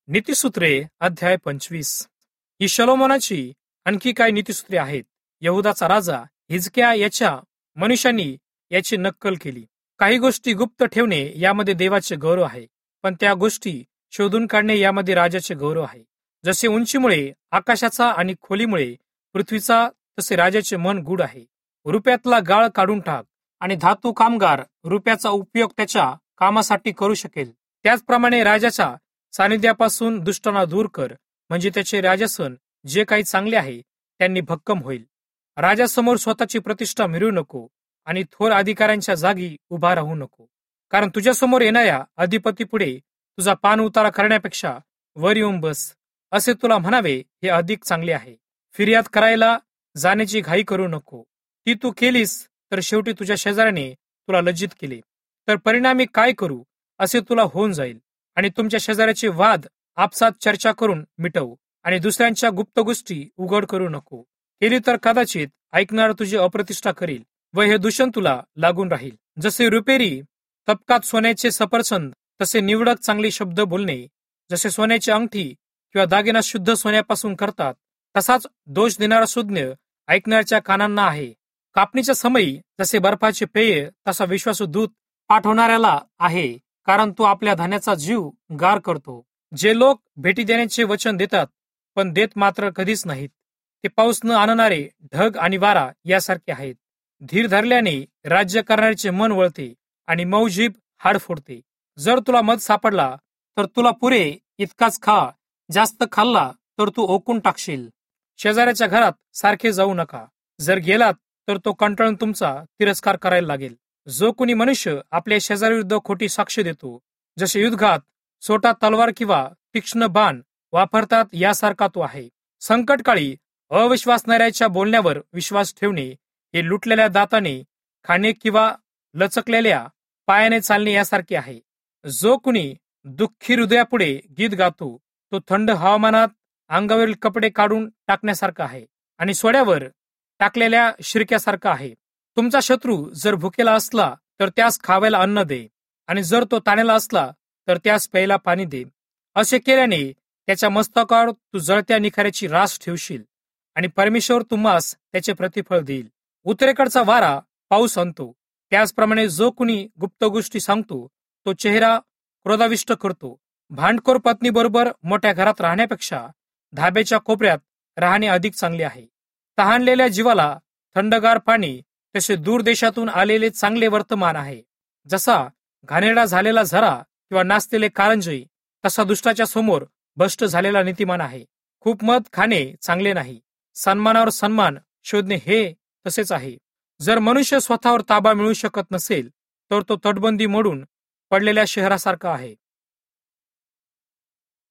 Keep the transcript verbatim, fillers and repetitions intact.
नीतिसूत्रे अध्याय पंचवीस. ही शलोमोनाची आणखी काही नीतिसूत्रे आहेत. यहुदाचा राजा हिजकिया याच्या मनुष्यांनी याची नक्कल केली. काही गोष्टी गुप्त ठेवणे यामध्ये देवाचे गौरव आहे, पण त्या गोष्टी शोधून काढणे यामध्ये राजाचे गौरव आहे. जसे उंचीमुळे आकाशाचा आणि खोलीमुळे पृथ्वीचा, तसे राजाचे मन गूढ आहे. रुपयातला गाळ काढून टाक आणि धातू कामगार रुपयाचा उपयोग त्याच्या कामासाठी करू शकेल. त्याचप्रमाणे राजाच्या सानिध्यापासून दुष्टांना दूर कर, म्हणजे त्याचे राजासन जे काही चांगले आहे त्यांनी भक्कम होईल. राजासमोर स्वतःची प्रतिष्ठा मिळवू नको आणि थोर अधिकाऱ्यांच्या जागी उभा राहू नको, कारण तुझ्यासमोर येणाऱ्या अधिपती पुढे तुझा पान उतारा करण्यापेक्षा वर येऊन बस असे तुला म्हणावे हे अधिक चांगले आहे. फिर्याद करायला जाण्याची घाई करू नको. ती तू केलीस तर शेवटी तुझ्या शेजाऱ्याने तुला लज्जित केले, तर परिणामी काय करू असे तुला होऊन जाईल. आणि तुमच्या शेजाऱ्याचे वाद आपसात चर्चा करून मिटव आणि दुसऱ्यांच्या गुप्त गोष्टी उघड करू नको. केली तर कदाचित ऐकणार तुझी अप्रतिष्ठा करील व हे दूषण तुला लागून राहील. जसे रुपेरी तबकात सोन्याचे सफरचंद, तसे निवडक चांगले शब्द बोलणे. जसे सोन्याची अंगठी किंवा दागिना शुद्ध सोन्यापासून करतात, तसाच दोष देणारा सुज्ञ ऐकणाऱ्याच्या कानांना आहे. कापणीच्या समयी जसे बर्फाचे पेय, तसा विश्वासू दूत पाठवणाऱ्याला आहे, कारण तो आपल्या धान्याचा जीव गार करतो. जे लोक भेटी देण्याचे वचन देतात पण देत मात्र कधीच नाहीत, ते पाऊस न आणणारे ढग आणि वारा यासारखे आहेत. धीर धरल्याने राज्य करण्याचे मन वळते आणि मऊ जीभ हाड फोडते. जर तुला मध सापडला तर तुला पुरे इतकाच खा, जास्त खाल्ला तर तू ओकून टाकशील. शेजाऱ्याच्या घरात सारखे जाऊ नका. जर गेलात तर तो कंटाळून तुमचा तिरस्कार करायला लागेल. जो कोणी मनुष्य आपल्या शेजाऱ्याविरुद्ध खोटी साक्ष देतो, जसे युद्धात सोटा तलवार किंवा तीक्ष्ण बाण वापरतात यासारखा तो आहे. संकटकाळी अविश्वासणाऱ्याच्या बोलण्यावर विश्वास ठेवणे हे लुटलेल्या दाताने खाणे किंवा लचकलेल्या पायाने चालणे यासारखे आहे. जो कुणी दुःखी हृदयापुढे गीत गातो तो थंड हवामानात अंगावरील कपडे काढून टाकण्यासारखा आहे आणि सोड्यावर टाकलेल्या शिरक्यासारखा आहे. तुमचा शत्रू जर भुकेला असला तर त्यास खावायला अन्न दे, आणि जर तो ताणेला असला तर त्यास प्यायला पाणी दे. असे केल्याने त्याच्या मस्तकावर तू जळत्या निखाऱ्याची रास ठेवशील आणि परमेश्वर तुम्हास त्याचे प्रतिफळ देईल. उत्तरेकडचा वारा पाऊस आणतो, त्याचप्रमाणे जो कुणी गुप्त गोष्टी सांगतो तो चेहरा क्रोधाविष्ट करतो. भांडखोर पत्नी बरोबर मोठ्या घरात राहण्यापेक्षा धाब्याच्या कोपऱ्यात राहणे अधिक चांगले आहे. तहानलेल्या जीवाला थंडगार पाणी तसे दूर देशातून आलेले चांगले वर्तमान आहे. जसा घाणेरडा झालेला झरा किंवा नाचलेले कारंजे, तसा दुष्टाच्या समोर भ्रष्ट झालेला नीतिमान आहे. खूप मध खाणे चांगले नाही. सन्मानावर सन्मान शोधणे हे तसेच आहे. जर मनुष्य स्वतःवर ताबा मिळू शकत नसेल तर तो तटबंदी मोडून पडलेल्या शहरासारखा आहे.